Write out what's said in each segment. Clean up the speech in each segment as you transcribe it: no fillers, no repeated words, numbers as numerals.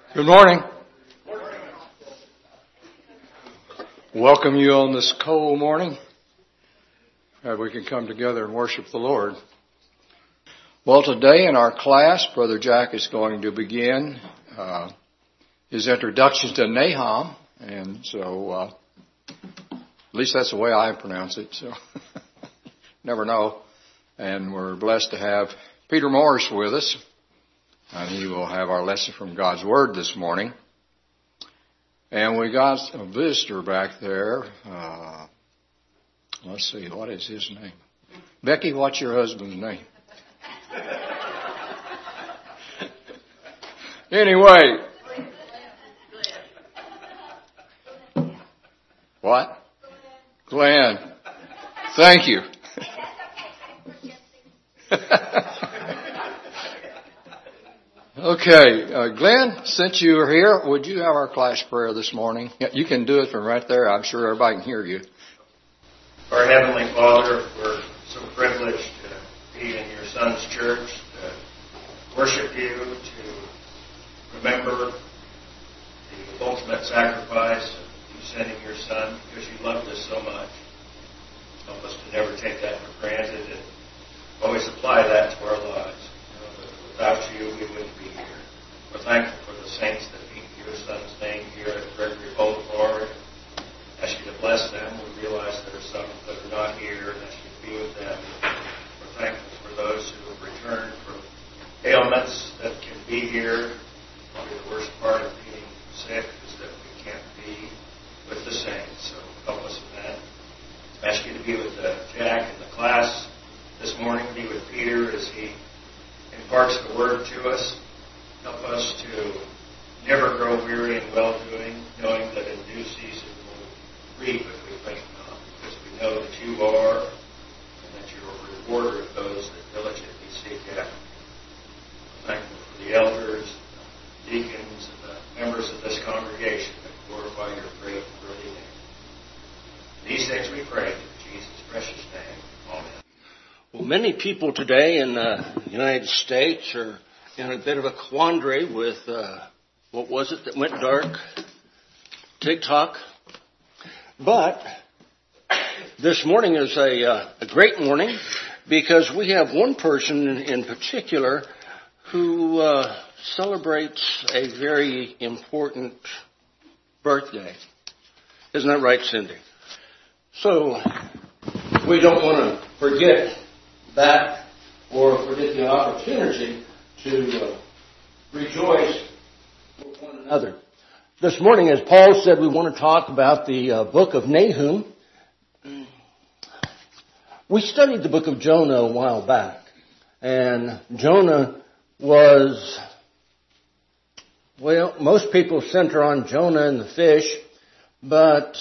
Good morning. Welcome you on this cold morning. We can come together and worship the Lord. Well, today in our class, Brother Jack is going to begin his introduction to Nahum, and so at least that's the way I pronounce it. So never know. And we're blessed to have Peter Morris with us. And he will have our lesson from God's Word this morning. And we got a visitor back there. Let's see, what is his name? Becky, what's your husband's name? Anyway. What? Glenn. Thank you. Okay, Glenn, since you are here, would you have our class prayer this morning? Yeah, you can do it from right there. I'm sure everybody can hear you. Our Heavenly Father, we're so privileged to be in your Son's church, to worship you, to remember the ultimate sacrifice of you sending your Son because you loved us so much. Help us to never take that for granted and always apply that to our lives. Without you, we wouldn't be here. We're thankful for the saints that meet your Son's name here at Gregory Boulevard. Ask you to bless them. We realize there are some that are not here, and ask you to be with them. We're thankful for those who have returned from ailments that can be here. Probably the worst part of being sick is that we can't be with the saints, so help us in that. Ask you to be with Jack and the class this morning. Be with Peter as he imparts the word to us. Help us to never grow weary in well-doing, knowing that in due season we'll reap if we faint not, because we know that you are, and that you're a rewarder of those that diligently seek after you. Thankful for the elders, the deacons, and the members of this congregation that glorify your great and worthy name. These things we pray in Jesus' precious name. Amen. Well, many people today in the United States are in a bit of a quandary with, what was it that went dark? TikTok. But this morning is a great morning because we have one person in particular who celebrates a very important birthday. Isn't that right, Cindy? So we don't want to forget that or forget the opportunity to rejoice with one another. This morning, as Paul said, we want to talk about the book of Nahum. We studied the book of Jonah a while back, and Jonah was, well, most people center on Jonah and the fish, but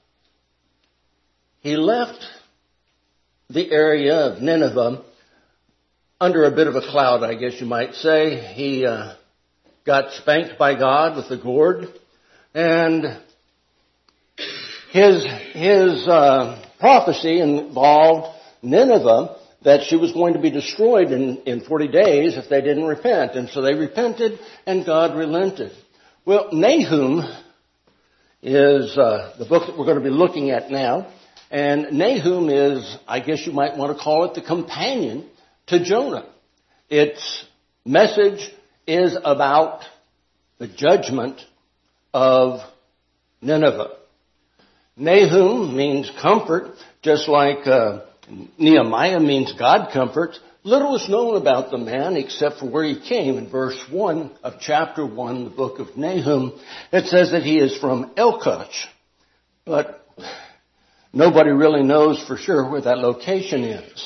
he left the area of Nineveh under a bit of a cloud, I guess you might say. He got spanked by God with the gourd, and his prophecy involved Nineveh, that she was going to be destroyed in 40 days if they didn't repent. And so they repented, and God relented. Well, Nahum is the book that we're going to be looking at now. And Nahum is, I guess you might want to call it, the companion to Jonah. Its message is about the judgment of Nineveh. Nahum means comfort, just like Nehemiah means God comforts. Little is known about the man except for where he came. In verse 1 of chapter 1, the book of Nahum, it says that he is from Elkosh. But nobody really knows for sure where that location is.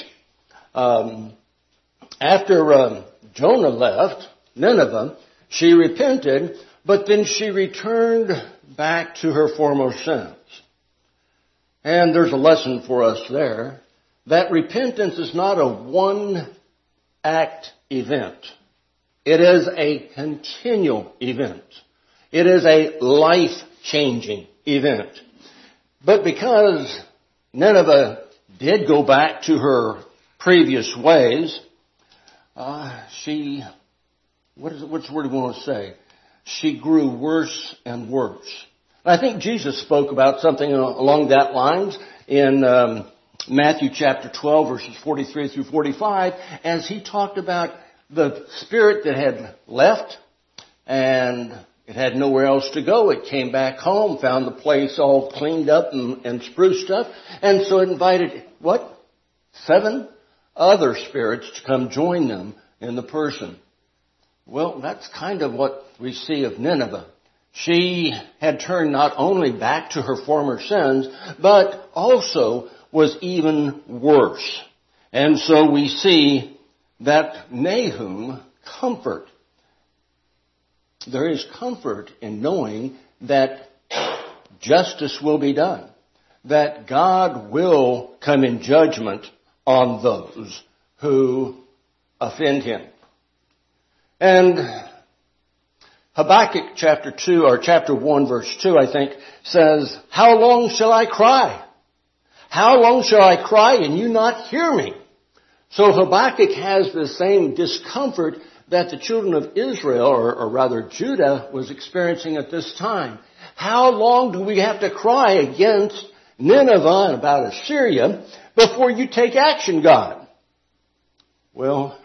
After Jonah left Nineveh, she repented, but then she returned back to her former sins. And there's a lesson for us there, that repentance is not a one-act event. It is a continual event. It is a life-changing event. But because Nineveh did go back to her previous ways, which word do we want to say? she grew worse and worse. And I think Jesus spoke about something along that lines in Matthew chapter 12, verses 43 through 45, as he talked about the spirit that had left and it had nowhere else to go. It came back home, found the place all cleaned up and spruced up, and so it invited, 7 other spirits to come join them in the person. Well, that's kind of what we see of Nineveh. She had turned not only back to her former sins, but also was even worse. And so we see that Nahum comfort. There is comfort in knowing that justice will be done, that God will come in judgment on those who offend him. And Habakkuk chapter 2, or chapter 1 verse 2, I think, says, "How long shall I cry? How long shall I cry and you not hear me?" So Habakkuk has the same discomfort that the children of Israel, or rather Judah, was experiencing at this time. How long do we have to cry against Nineveh and about Assyria before you take action, God? Well,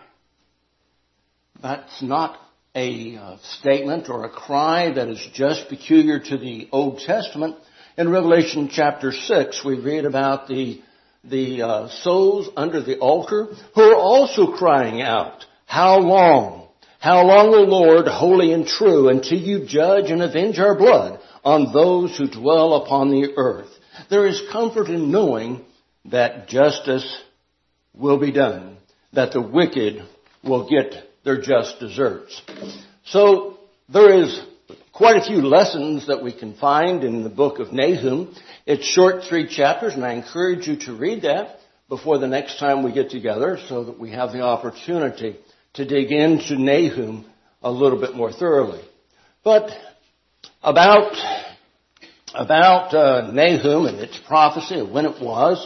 that's not a statement or a cry that is just peculiar to the Old Testament. In Revelation chapter 6, we read about the souls under the altar who are also crying out, "How long? How long, O Lord, holy and true, until you judge and avenge our blood on those who dwell upon the earth?" There is comfort in knowing that justice will be done, that the wicked will get their just deserts. So there is quite a few lessons that we can find in the book of Nahum. It's short, 3 chapters, and I encourage you to read that before the next time we get together so that we have the opportunity to dig into Nahum a little bit more thoroughly. But about Nahum and its prophecy and when it was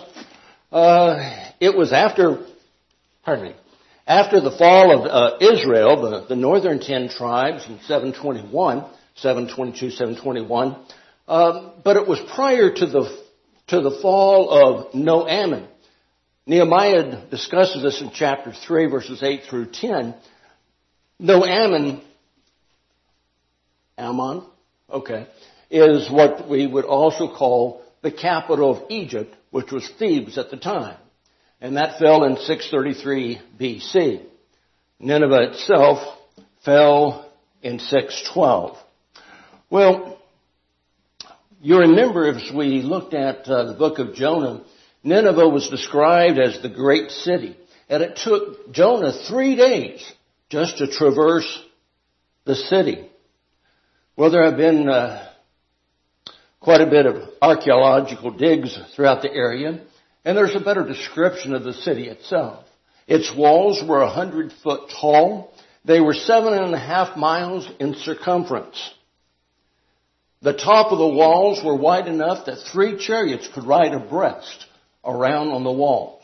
after the fall of Israel, the northern 10 tribes in 722, 721, but it was prior to the fall of No-Ammon. Nehemiah discusses this in chapter 3, verses 8 through 10. No-Ammon, is what we would also call the capital of Egypt, which was Thebes at the time. And that fell in 633 BC. Nineveh itself fell in 612. Well, you remember as we looked at the book of Jonah, Nineveh was described as the great city. And it took Jonah 3 days just to traverse the city. Well, there have been quite a bit of archaeological digs throughout the area. And there's a better description of the city itself. Its walls were 100 foot tall. They were 7.5 miles in circumference. The top of the walls were wide enough that 3 chariots could ride abreast around on the walls.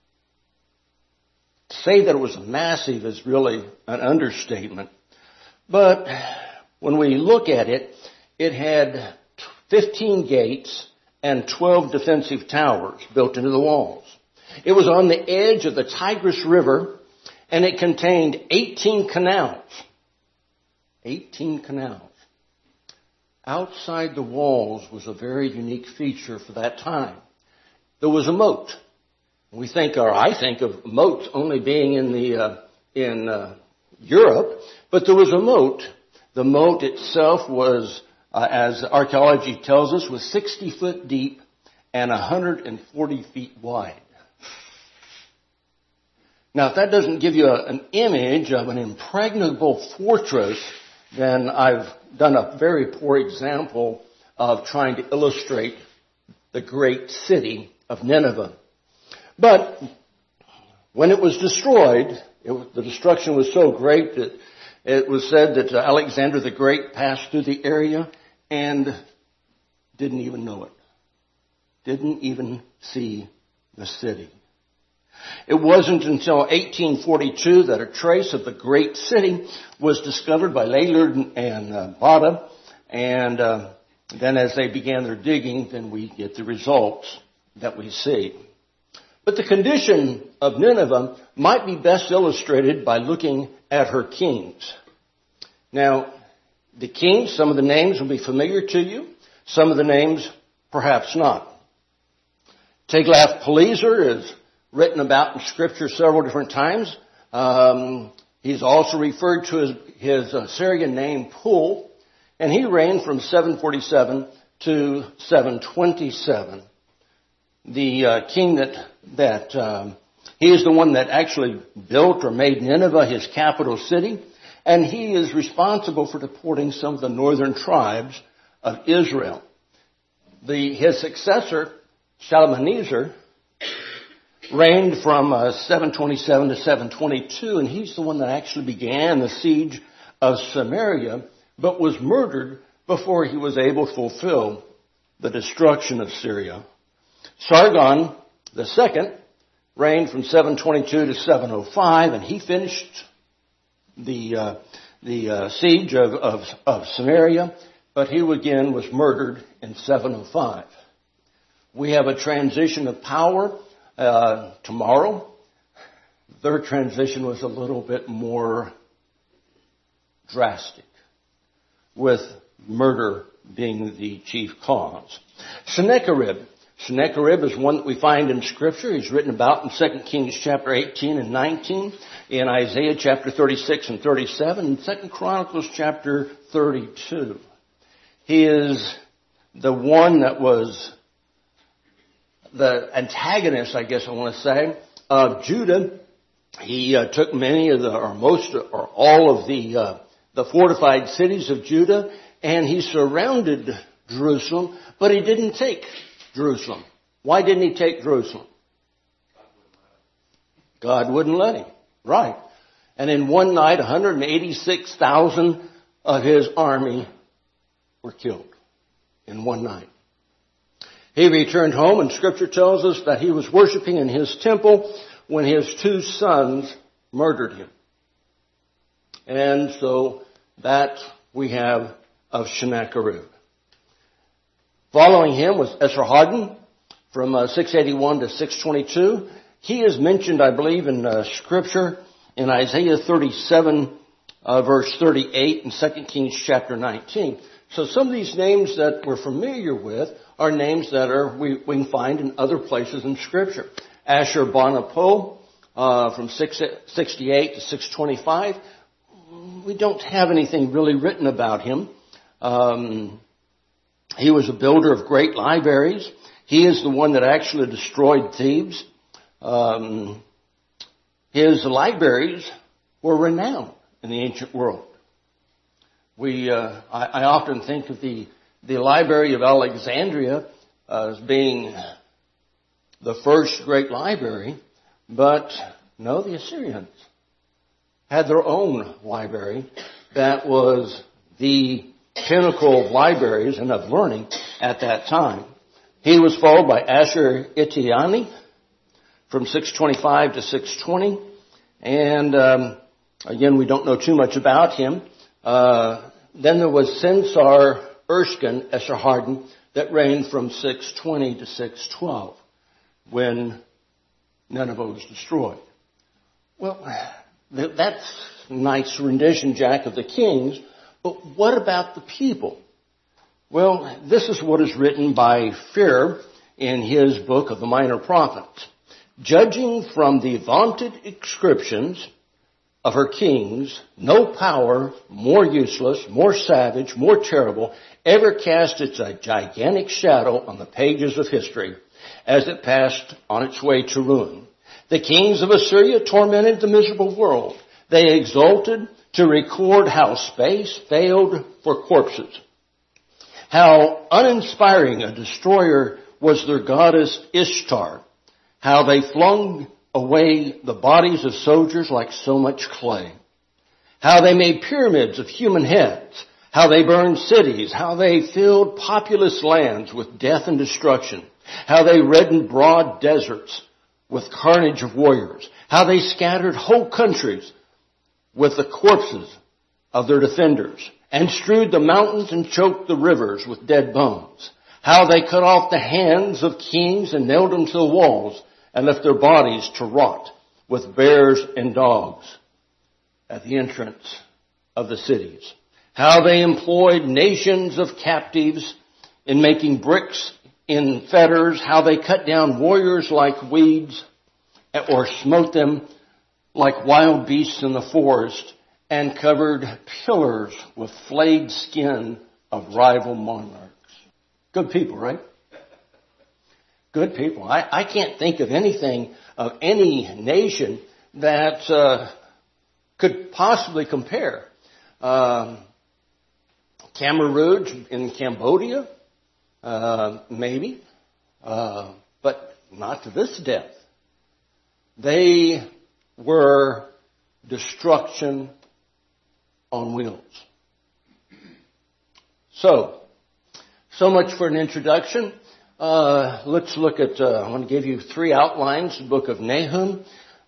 To say that it was massive is really an understatement. But when we look at it, it had 15 gates and 12 defensive towers built into the walls. It was on the edge of the Tigris River, and it contained 18 canals. 18 canals. Outside the walls was a very unique feature for that time. There was a moat. I think of moats only being in Europe, but there was a moat. The moat itself was, as archaeology tells us, was 60 foot deep and 140 feet wide. Now, if that doesn't give you an image of an impregnable fortress, then I've done a very poor example of trying to illustrate the great city of Nineveh. But when it was destroyed, the destruction was so great that it was said that Alexander the Great passed through the area and didn't even know it. Didn't even see the city. It wasn't until 1842 that a trace of the great city was discovered by Lalord and Botta, and then as they began their digging, then we get the results that we see. But the condition of Nineveh might be best illustrated by looking at her kings. Now, the kings, some of the names will be familiar to you, some of the names perhaps not. Tiglath-Pileser is written about in Scripture several different times. He's also referred to his Assyrian name Pul, and he reigned from 747 to 727. The king he is the one that actually built or made Nineveh his capital city, and he is responsible for deporting some of the northern tribes of Israel. His successor, Shalmaneser, reigned from 727 to 722, and he's the one that actually began the siege of Samaria, but was murdered before he was able to fulfill the destruction of Syria. Sargon II reigned from 722 to 705, and he finished the siege of Samaria, but he again was murdered in 705. We have a transition of power tomorrow. Their transition was a little bit more drastic, with murder being the chief cause. Sennacherib is one that we find in Scripture. He's written about in 2 Kings chapter 18 and 19, in Isaiah chapter 36 and 37, and 2 Chronicles chapter 32. He is the one that was the antagonist, I guess I want to say, of Judah. He took many of or most or all of the fortified cities of Judah, and he surrounded Jerusalem, but he didn't take Jerusalem. Why didn't he take Jerusalem? God wouldn't let him. Right. And in one night, 186,000 of his army were killed in one night. He returned home, and Scripture tells us that he was worshiping in his temple when his two sons murdered him. And so that we have of Sennacherib. Following him was Esarhaddon from 681 to 622. He is mentioned, I believe, in Scripture in Isaiah 37, verse 38, and 2 Kings chapter 19. So some of these names that we're familiar with are names that we can find in other places in Scripture. Ashurbanipal from 668 to 625. We don't have anything really written about him. He was a builder of great libraries. He is the one that actually destroyed Thebes. His libraries were renowned in the ancient world. I often think of the Library of Alexandria as being the first great library, but no, the Assyrians had their own library that was the pinnacle of libraries and of learning at that time. He was followed by Ashur-Itiani from 625 to 620. And again, we don't know too much about him. Then there was Sinsar Erskine Esarhaddon that reigned from 620 to 612 when Nineveh was destroyed. Well, that's a nice rendition, Jack, of the kings. But what about the people? Well, this is what is written by Fear in his book of the Minor Prophets. Judging from the vaunted inscriptions of her kings, no power more useless, more savage, more terrible ever cast its gigantic shadow on the pages of history as it passed on its way to ruin. The kings of Assyria tormented the miserable world. They exulted to record how space failed for corpses, how uninspiring a destroyer was their goddess Ishtar, how they flung away the bodies of soldiers like so much clay, how they made pyramids of human heads, how they burned cities, how they filled populous lands with death and destruction, how they reddened broad deserts with carnage of warriors, how they scattered whole countries with the corpses of their defenders, and strewed the mountains and choked the rivers with dead bones, how they cut off the hands of kings and nailed them to the walls and left their bodies to rot with bears and dogs at the entrance of the cities, how they employed nations of captives in making bricks in fetters, how they cut down warriors like weeds or smote them like wild beasts in the forest, and covered pillars with flayed skin of rival monarchs. Good people, right? Good people. I can't think of anything of any nation that could possibly compare. Khmer Rouge in Cambodia, maybe, but not to this depth. They were destruction on wheels. So much for an introduction. Let's look at, I want to give you 3 outlines, the book of Nahum.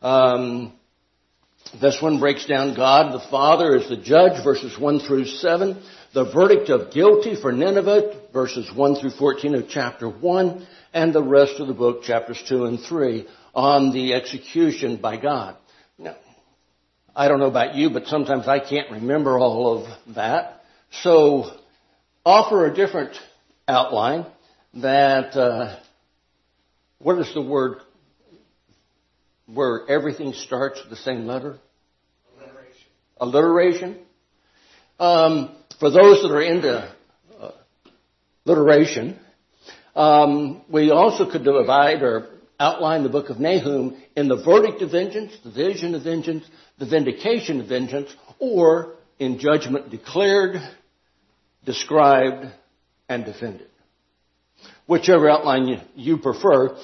This one breaks down God the Father as the judge, verses 1 through 7. The verdict of guilty for Nineveh, verses 1 through 14 of chapter 1. And the rest of the book, chapters 2 and 3, on the execution by God. Now, I don't know about you, but sometimes I can't remember all of that. So offer a different outline that, what is the word where everything starts with the same letter? Alliteration. For those that are into alliteration, we also could divide or outline the book of Nahum in the verdict of vengeance, the vision of vengeance, the vindication of vengeance, or in judgment declared, described, and defended. Whichever outline you prefer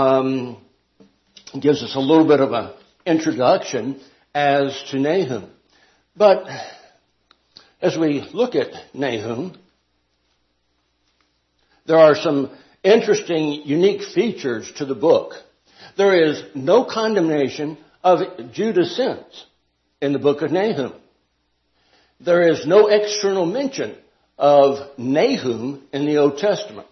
gives us a little bit of an introduction as to Nahum. But as we look at Nahum, there are some interesting, unique features to the book. There is no condemnation of Judah's sins in the book of Nahum. There is no external mention of Nahum in the Old Testament.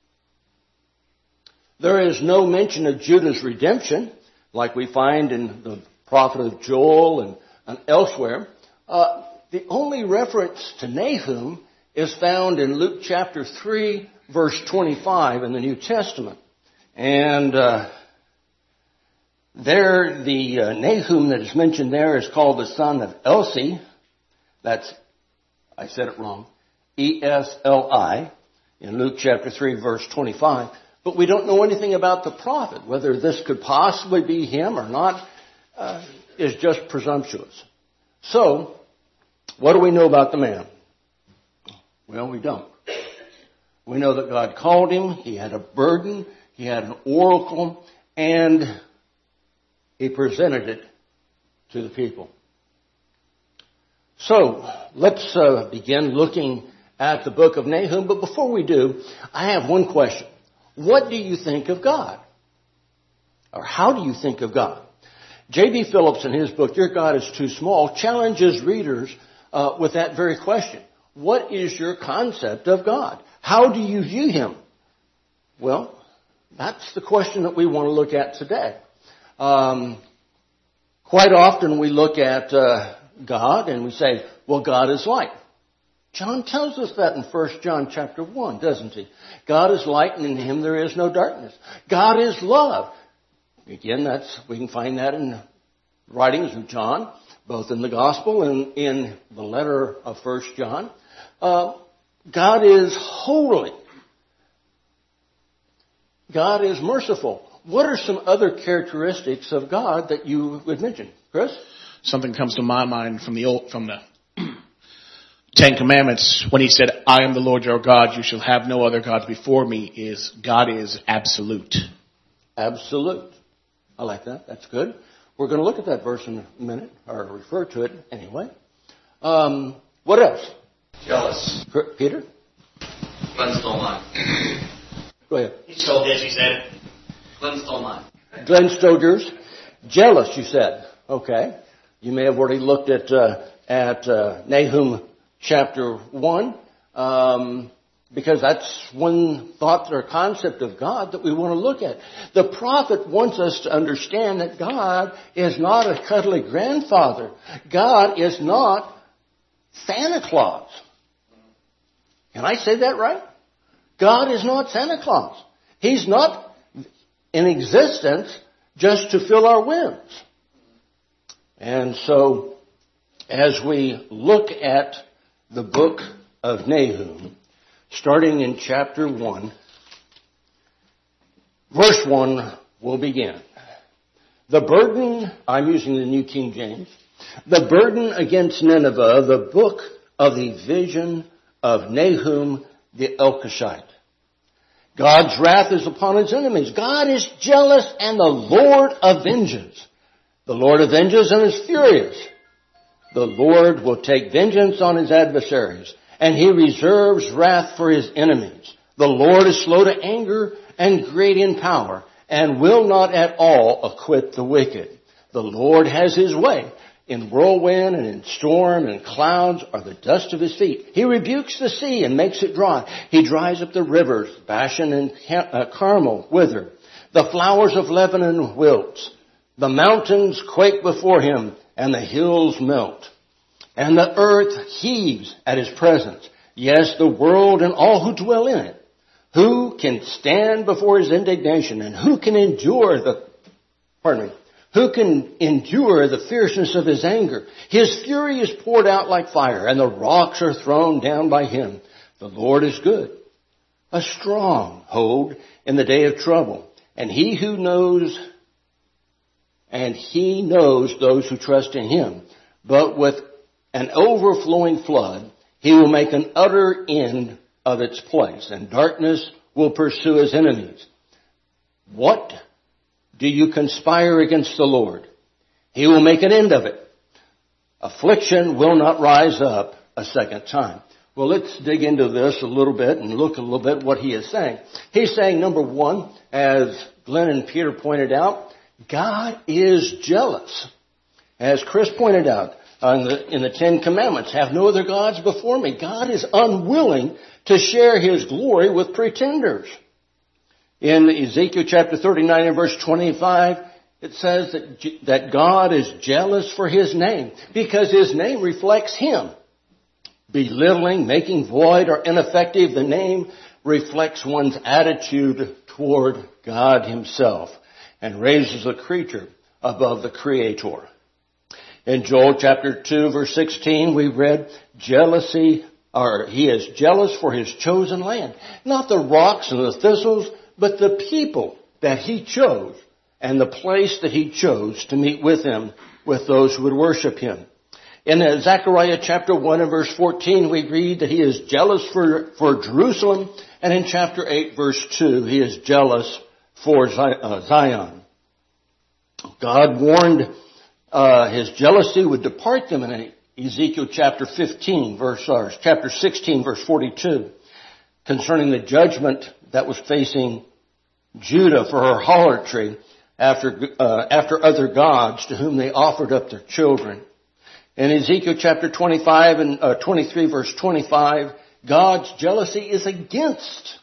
There is no mention of Judah's redemption, like we find in the prophet of Joel and elsewhere. The only reference to Nahum is found in Luke chapter 3, verse 25 in the New Testament. And there, the Nahum that is mentioned there is called the son of Elsi. That's, I said it wrong, E-S-L-I, in Luke chapter 3, verse 25. But we don't know anything about the prophet. Whether this could possibly be him or not is just presumptuous. So, what do we know about the man? Well, we don't. We know that God called him, he had a burden, he had an oracle, and he presented it to the people. So, let's begin looking at the book of Nahum. But before we do, I have one question. What do you think of God? Or how do you think of God? J.B. Phillips, in his book, Your God is Too Small, challenges readers with that very question. What is your concept of God? How do you view him? Well, that's the question that we want to look at today. Quite often we look at God and we say, well, God is light. John tells us that in 1 John chapter 1, doesn't he? God is light and in him there is no darkness. God is love. Again, we can find that in writings of John, both in the gospel and in the letter of 1 John. God is holy. God is merciful. What are some other characteristics of God that you would mention? Chris? Something comes to my mind from the Ten Commandments when he said, I am the Lord your God, you shall have no other gods before me, is God is absolute. Absolute. I like that. That's good. We're going to look at that verse in a minute, or refer to it anyway. What else? Jealous. Peter? Glenn stole mine. Go ahead. He stole his, he said. Glenn stole mine. Glenn Stogers. Jealous, you said. Okay. You may have already looked at Nahum chapter 1, because that's one thought or concept of God that we want to look at. The prophet wants us to understand that God is not a cuddly grandfather. God is not Santa Claus. Can I say that right? God is not Santa Claus. He's not in existence just to fill our whims. And so, as we look at the book of Nahum, starting in chapter 1, verse 1 will begin. The burden, I'm using the New King James, the burden against Nineveh, the book of the vision of Nahum the Elkoshite. God's wrath is upon his enemies. God is jealous and the Lord avenges. The Lord avenges and is furious. The Lord will take vengeance on his adversaries, and he reserves wrath for his enemies. The Lord is slow to anger and great in power, and will not at all acquit the wicked. The Lord has his way. In whirlwind and in storm and clouds are the dust of his feet. He rebukes the sea and makes it dry. He dries up the rivers. Bashan and Carmel wither. The flowers of Lebanon wilts. The mountains quake before him, and the hills melt. And the earth heaves at his presence. Yes, the world and all who dwell in it. Who can stand before his indignation, and who can endure the fierceness of his anger? His fury is poured out like fire, and the rocks are thrown down by him. The Lord is good, a stronghold in the day of trouble, and he knows those who trust in him. But with an overflowing flood, he will make an utter end of its place, and darkness will pursue his enemies. What do you conspire against the Lord? He will make an end of it. Affliction will not rise up a second time. Well, let's dig into this a little bit and look a little bit what he is saying. He's saying, number one, as Glenn and Peter pointed out, God is jealous. As Chris pointed out in the Ten Commandments, have no other gods before me. God is unwilling to share his glory with pretenders. In Ezekiel chapter 39 and verse 25, it says that God is jealous for his name because his name reflects him. Belittling, making void, or ineffective the name reflects one's attitude toward God himself and raises the creature above the Creator. In Joel chapter 2 verse 16, we read, he is jealous for his chosen land. Not the rocks and the thistles, but the people that he chose and the place that he chose to meet with him, with those who would worship him. In Zechariah chapter 1 and verse 14, we read that he is jealous for Jerusalem. And in chapter 8 verse 2, he is jealous for Zion. God warned his jealousy would depart them in Ezekiel chapter 16 verse 42, concerning the judgment that was facing Judah for her harlotry after other gods to whom they offered up their children. In Ezekiel chapter 25 and 23 verse 25, God's jealousy is against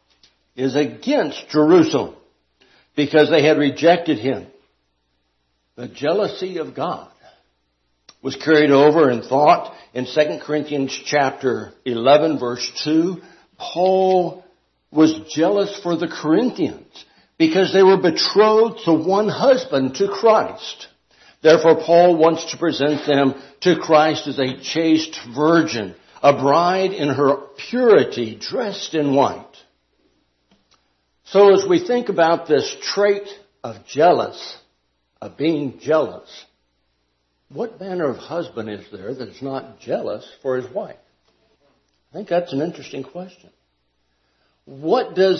Jerusalem because they had rejected him. The jealousy of God was carried over in thought in 2 Corinthians chapter 11 verse 2. Paul was jealous for the Corinthians because they were betrothed to one husband, to Christ. Therefore, Paul wants to present them to Christ as a chaste virgin, a bride in her purity, dressed in white. So as we think about this trait of being jealous, what manner of husband is there that is not jealous for his wife? I think that's an interesting question. What does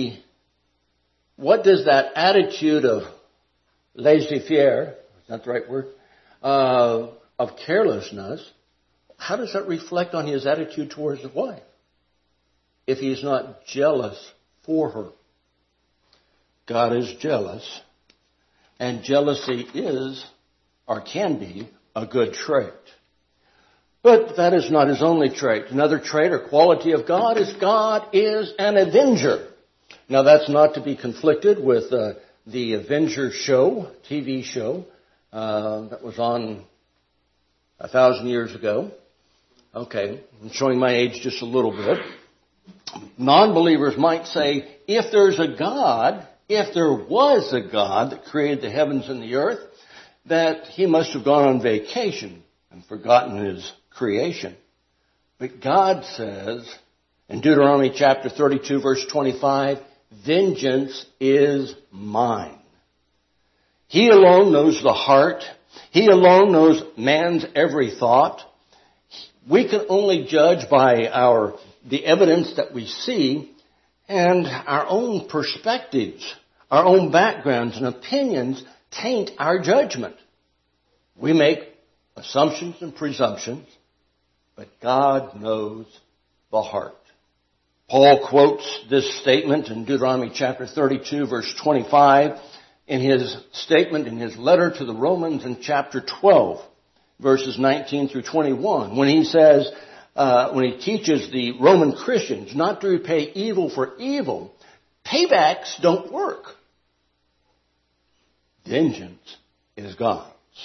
that attitude of laissez-faire, is that the right word, of carelessness, how does that reflect on his attitude towards his wife if he's not jealous for her? God is jealous And jealousy is, or can be, a good trait. But that is not his only trait. Another trait or quality of God is an avenger. Now that's not to be conflicted with the Avenger show, TV show, that was on 1,000 years ago. Okay, I'm showing my age just a little bit. Non-believers might say, if there was a God that created the heavens and the earth, that he must have gone on vacation and forgotten his creation. But God says in Deuteronomy chapter 32 verse 25, vengeance is mine. He alone knows the heart. He alone knows man's every thought. We can only judge by the evidence that we see and our own perspectives, our own backgrounds and opinions taint our judgment. We make assumptions and presumptions, but God knows the heart. Paul quotes this statement in Deuteronomy chapter 32 verse 25 in his statement in his letter to the Romans in chapter 12 verses 19 through 21 when he says, when he teaches the Roman Christians not to repay evil for evil, paybacks don't work. Vengeance is God's.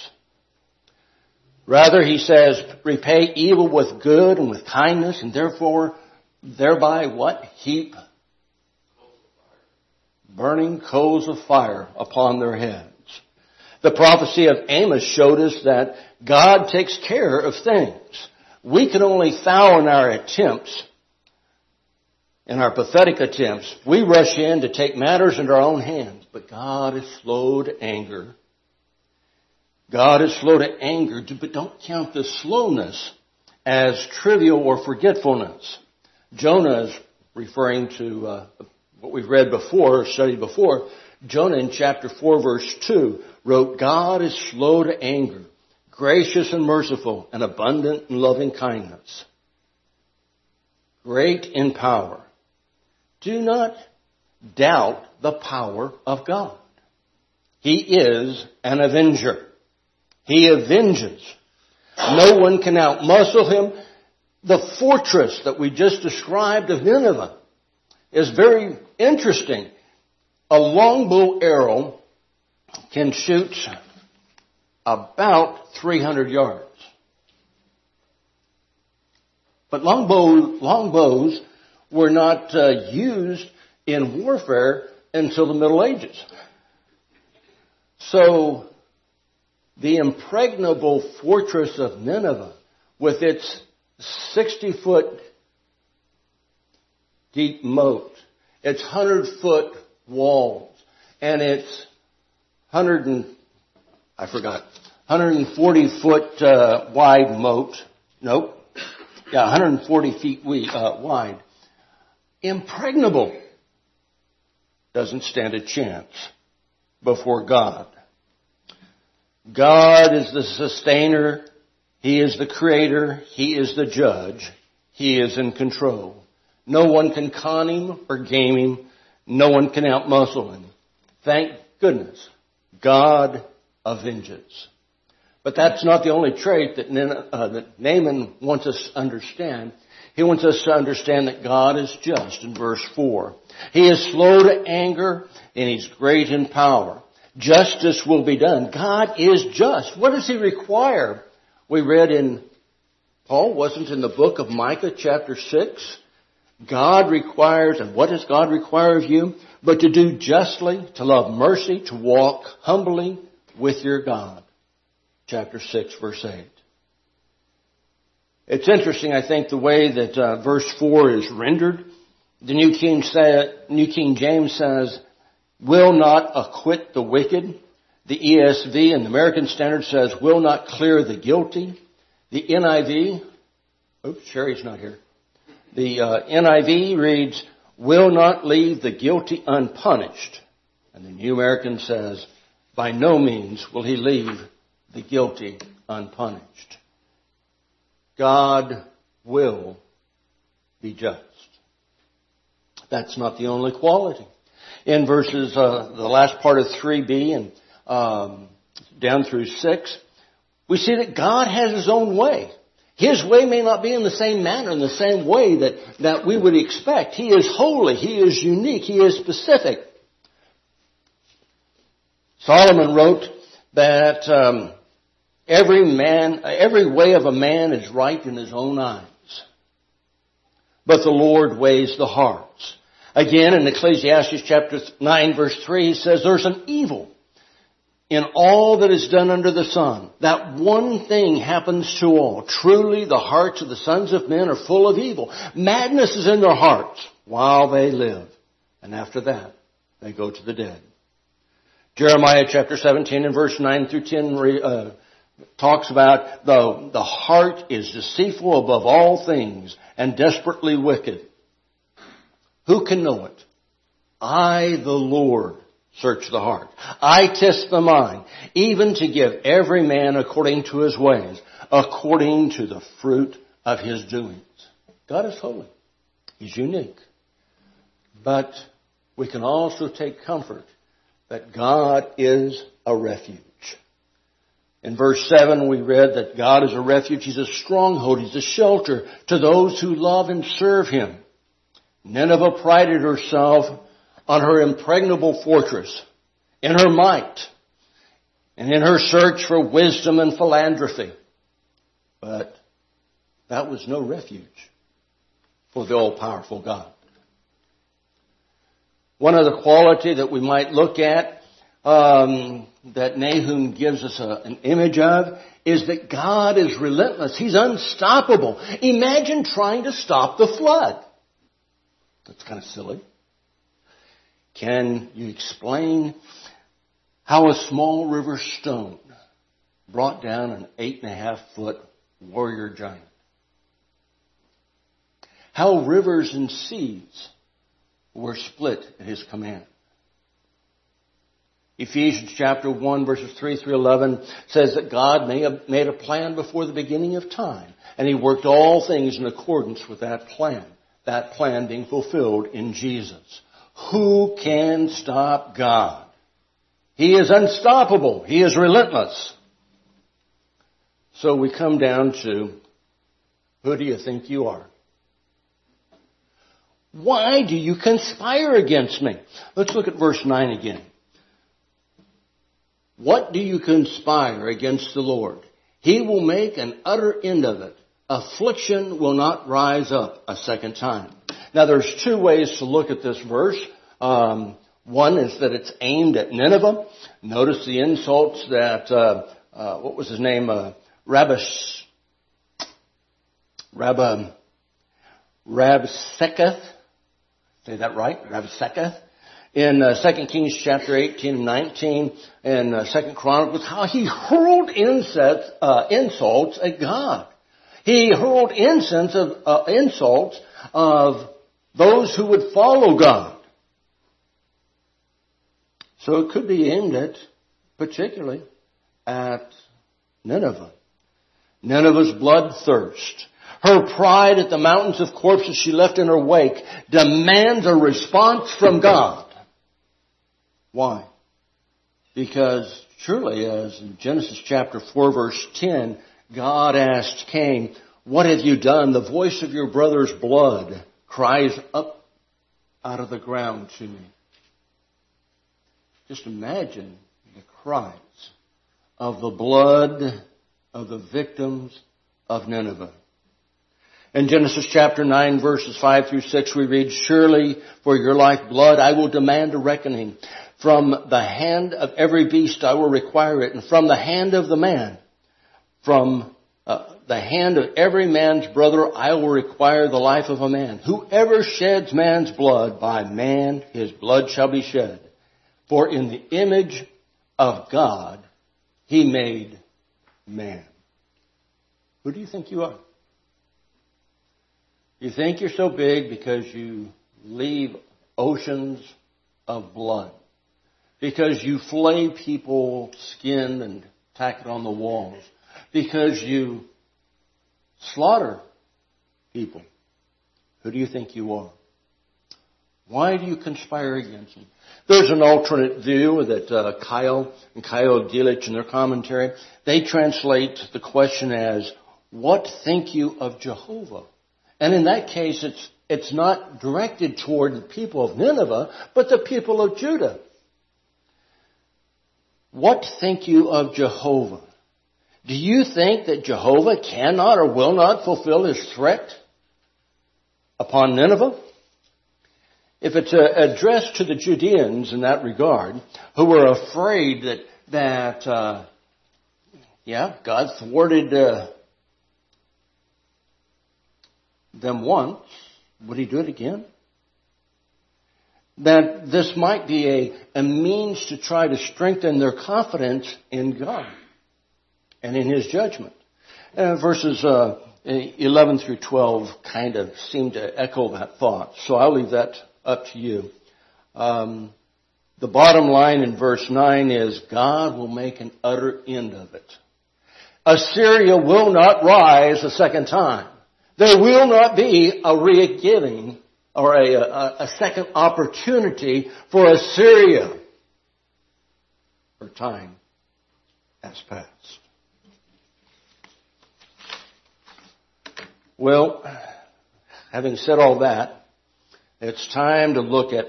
Rather, he says, repay evil with good and with kindness, and thereby what? Heap burning coals of fire upon their heads. The prophecy of Amos showed us that God takes care of things. We can only foul in our attempts, in our pathetic attempts. We rush in to take matters into our own hands, but God is slow to anger. God is slow to anger, but don't count the slowness as trivial or forgetfulness. Jonah is referring to what we've read before, studied before. Jonah in chapter 4 verse 2 wrote, God is slow to anger, gracious and merciful, and abundant in loving kindness, great in power. Do not doubt the power of God. He is an avenger. He avenges. No one can outmuscle him. The fortress that we just described of Nineveh is very interesting. A longbow arrow can shoot about 300 yards. But longbows were not used in warfare until the Middle Ages. So the impregnable fortress of Nineveh, with its 60-foot deep moat, its 100-foot walls, and its 140-foot wide moat. 140 feet wide. Impregnable. Doesn't stand a chance before God. God is the sustainer. He is the creator. He is the judge. He is in control. No one can con him or game him. No one can outmuscle him. Thank goodness. God avenges. But that's not the only trait that Naaman wants us to understand. He wants us to understand that God is just in verse 4. He is slow to anger and He's great in power. Justice will be done. God is just. What does He require? We read in, Paul wasn't in the book of Micah chapter 6. God requires, and what does God require of you? But to do justly, to love mercy, to walk humbly with your God. Chapter 6, verse 8. It's interesting, I think, the way that verse 4 is rendered. The New King James says, will not acquit the wicked. The ESV and the American Standard says, will not clear the guilty. The NIV, Sherry's not here. The NIV reads, will not leave the guilty unpunished. And the New American says, by no means will He leave the guilty unpunished. God will be just. That's not the only quality. In verses, the last part of 3b and down through 6, we see that God has His own way. His way may not be in the same manner, in the same way that we would expect. He is holy. He is unique. He is specific. Solomon wrote that every way of a man is right in his own eyes, but the Lord weighs the hearts. Again, in Ecclesiastes chapter 9, verse 3, he says, there's an evil in all that is done under the sun. That one thing happens to all. Truly, the hearts of the sons of men are full of evil. Madness is in their hearts while they live. And after that, they go to the dead. Jeremiah chapter 17 and verse 9 through 10 talks about the heart is deceitful above all things and desperately wicked. Who can know it? I, the Lord, search the heart. I test the mind, even to give every man according to his ways, according to the fruit of his doings. God is holy. He's unique. But we can also take comfort that God is a refuge. In verse 7 we read that God is a refuge. He's a stronghold. He's a shelter to those who love and serve Him. Nineveh prided herself on her impregnable fortress, in her might, and in her search for wisdom and philanthropy. But that was no refuge for the all-powerful God. One other quality that we might look at that Nahum gives us an image of is that God is relentless. He's unstoppable. Imagine trying to stop the flood. That's kind of silly. Can you explain how a small river stone brought down an 8.5-foot warrior giant? How rivers and seas were split at His command? Ephesians chapter 1 verses 3 through 11 says that God made a plan before the beginning of time, and He worked all things in accordance with that plan being fulfilled in Jesus. Who can stop God? He is unstoppable. He is relentless. So we come down to, who do you think you are? Why do you conspire against me? Let's look at verse 9 again. What do you conspire against the Lord? He will make an utter end of it. Affliction will not rise up a second time. Now there's two ways to look at this verse. One is that it's aimed at Nineveh. Notice the insults that, what was his name? Rabshakeh. Say that right? Rabshakeh. In 2 Kings chapter 18 and 19 and 2 Chronicles, how he hurled insults at God. He hurled insults of those who would follow God. So it could be aimed particularly at Nineveh. Nineveh's bloodthirst. Her pride at the mountains of corpses she left in her wake demands a response from God. Why? Because surely, as in Genesis chapter 4 verse 10, God asked Cain, "What have you done? The voice of your brother's blood cries up out of the ground to me." Just imagine the cries of the blood of the victims of Nineveh. In Genesis chapter 9 verses 5 through 6 we read, "Surely for your lifeblood I will demand a reckoning. From the hand of every beast I will require it, and from the hand of the man, from the hand of every man's brother I will require the life of a man. Whoever sheds man's blood, by man his blood shall be shed. For in the image of God He made man." Who do you think you are? You think you're so big because you leave oceans of blood, because you flay people's skin and tack it on the walls, because you slaughter people. Who do you think you are? Why do you conspire against me? There's an alternate view that Kyle Delitzsch in their commentary, they translate the question as, what think you of Jehovah? And in that case, it's not directed toward the people of Nineveh, but the people of Judah. What think you of Jehovah? Do you think that Jehovah cannot or will not fulfill his threat upon Nineveh? If it's addressed to the Judeans in that regard, who were afraid that God thwarted them once, would he do it again? That this might be a means to try to strengthen their confidence in God and in his judgment. Verses 11 through 12 kind of seem to echo that thought. So I'll leave that up to you. The bottom line in verse 9 is God will make an utter end of it. Assyria will not rise a second time. There will not be a re-giving or a second opportunity for Assyria. Her time has passed. Well, having said all that, it's time to look at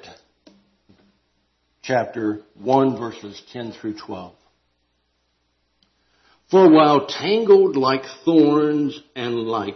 chapter 1, verses 10 through 12. For while tangled like thorns and like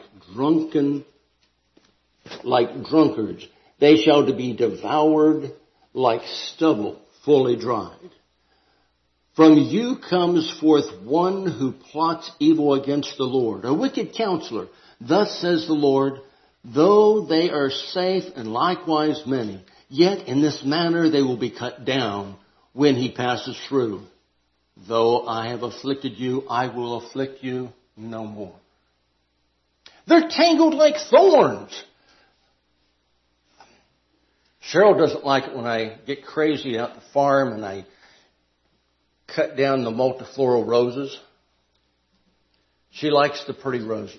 drunkards, they shall be devoured like stubble fully dried. From you comes forth one who plots evil against the Lord, a wicked counselor. Thus says the Lord, though they are safe and likewise many, yet in this manner they will be cut down when he passes through. Though I have afflicted you, I will afflict you no more. They're tangled like thorns. Cheryl doesn't like it when I get crazy out the farm and I cut down the multifloral roses. She likes the pretty roses.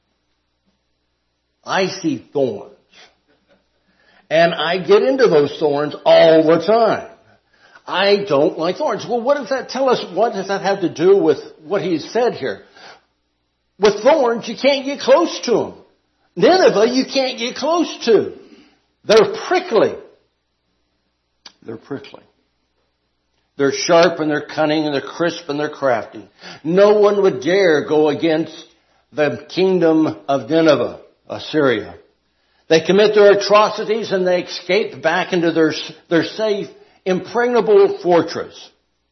I see thorns. And I get into those thorns all the time. I don't like thorns. Well, what does that tell us? What does that have to do with what he said here? With thorns, you can't get close to them. Nineveh, you can't get close to. They're prickly. They're prickly. They're sharp and they're cunning and they're crisp and they're crafty. No one would dare go against the kingdom of Nineveh, Assyria. They commit their atrocities and they escape back into their safe, impregnable fortress.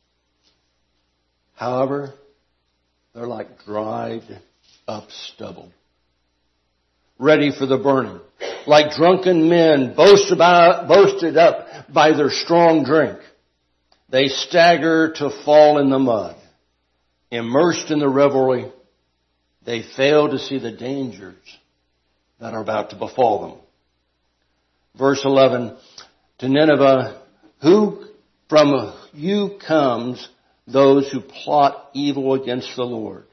However, they're like dried up stubble, ready for the burning. Like drunken men boasted up by their strong drink. They stagger to fall in the mud. Immersed in the revelry, they fail to see the dangers that are about to befall them. Verse 11, to Nineveh, who from you comes those who plot evil against the Lord.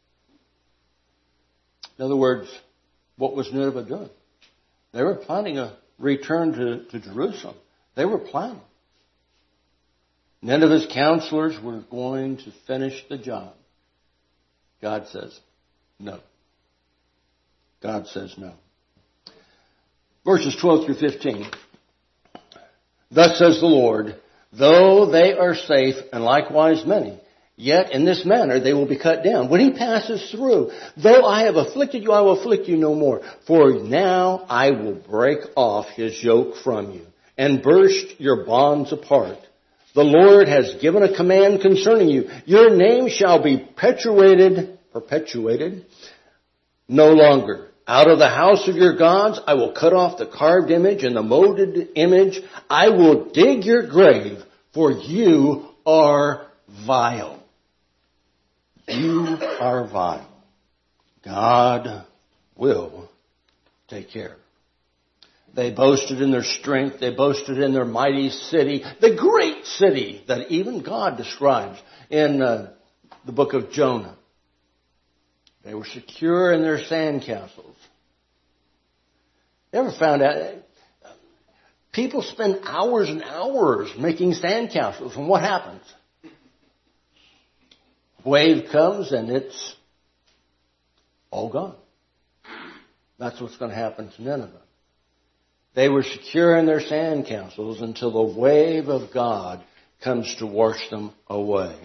In other words, what was Nineveh doing? They were planning a return to Jerusalem. They were planning. Nineveh's counselors were going to finish the job. God says no. God says no. Verses 12 through 15. Thus says the Lord, though they are safe and likewise many, yet in this manner they will be cut down. When he passes through, though I have afflicted you, I will afflict you no more. For now I will break off his yoke from you and burst your bonds apart. The Lord has given a command concerning you. Your name shall be perpetuated no longer. Out of the house of your gods, I will cut off the carved image and the molded image. I will dig your grave, for you are vile. You are vile. God will take care. They boasted in their strength. They boasted in their mighty city, the great city that even God describes in the book of Jonah. They were secure in their sandcastles. You ever found out? People spend hours and hours making sandcastles, and what happens? Wave comes and it's all gone. That's what's going to happen to Nineveh. They were secure in their sandcastles until the wave of God comes to wash them away.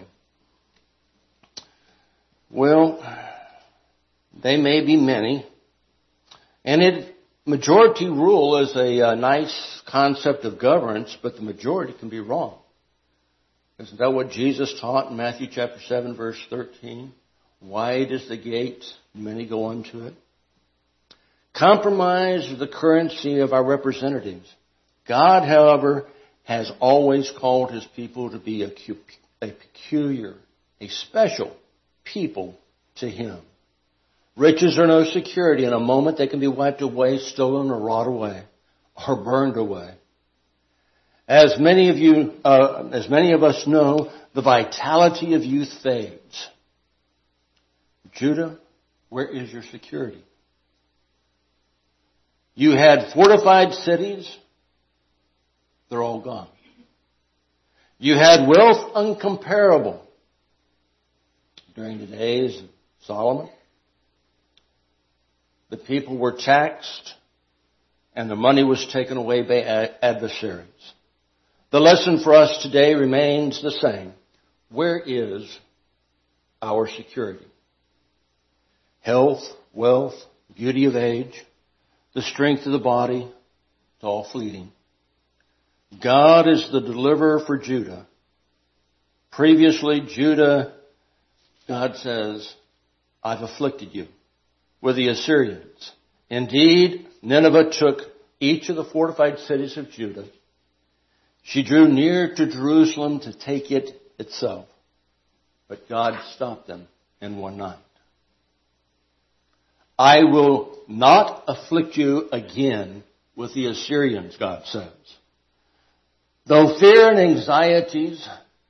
Well, they may be many, and majority rule is a nice concept of governance, but the majority can be wrong. Isn't that what Jesus taught in Matthew chapter 7, verse 13? Wide is the gate, many go unto it. Compromise is the currency of our representatives. God, however, has always called His people to be a peculiar, a special people to Him. Riches are no security. In a moment they can be wiped away, stolen, or rot away, or burned away. As many of us know, the vitality of youth fades. Judah, where is your security? You had fortified cities. They're all gone. You had wealth uncomparable during the days of Solomon. The people were taxed and the money was taken away by adversaries. The lesson for us today remains the same. Where is our security? Health, wealth, beauty of age, the strength of the body, it's all fleeting. God is the deliverer for Judah. Previously, Judah, God says, I've afflicted you with the Assyrians. Indeed, Nineveh took each of the fortified cities of Judah. She drew near to Jerusalem to take it itself. But God stopped them in one night. I will not afflict you again with the Assyrians, God says. Though fear and anxieties,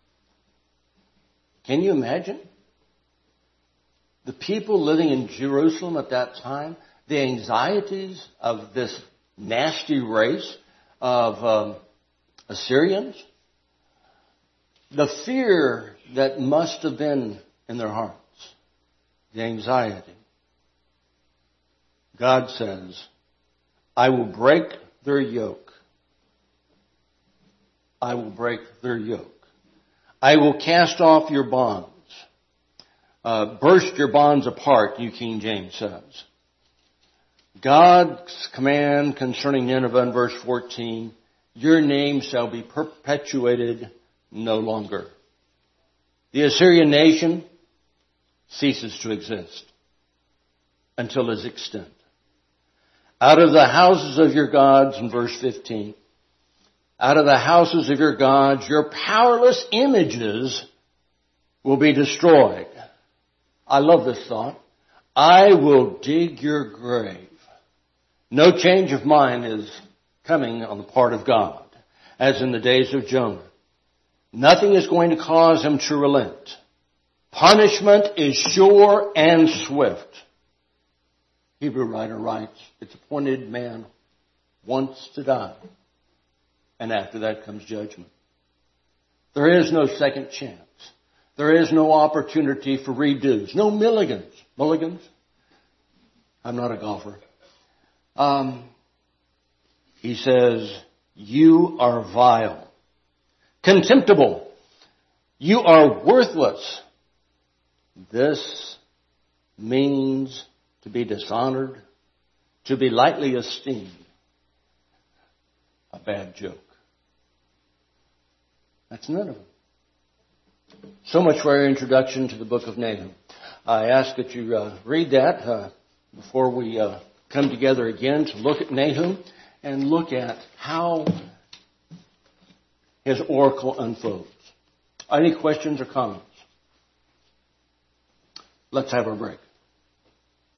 can you imagine? The people living in Jerusalem at that time, the anxieties of this nasty race of Assyrians, the fear that must have been in their hearts, the anxiety. God says, I will break their yoke. I will break their yoke. I will cast off your bonds. Burst your bonds apart, New King James says. God's command concerning Nineveh in verse 14, your name shall be perpetuated no longer. The Assyrian nation ceases to exist until it is extinct. Out of the houses of your gods, in verse 15, out of the houses of your gods, your powerless images will be destroyed. I love this thought. I will dig your grave. No change of mind is coming on the part of God, as in the days of Jonah. Nothing is going to cause him to relent. Punishment is sure and swift. Hebrew writer writes, it's appointed man once to die, and after that comes judgment. There is no second chance. There is no opportunity for redos. No mulligans. Mulligans? I'm not a golfer. He says, you are vile, contemptible. You are worthless. This means to be dishonored, to be lightly esteemed. A bad joke. That's Nineveh. So much for our introduction to the book of Nahum. I ask that you read that before we come together again to look at Nahum and look at how his oracle unfolds. Any questions or comments? Let's have a break.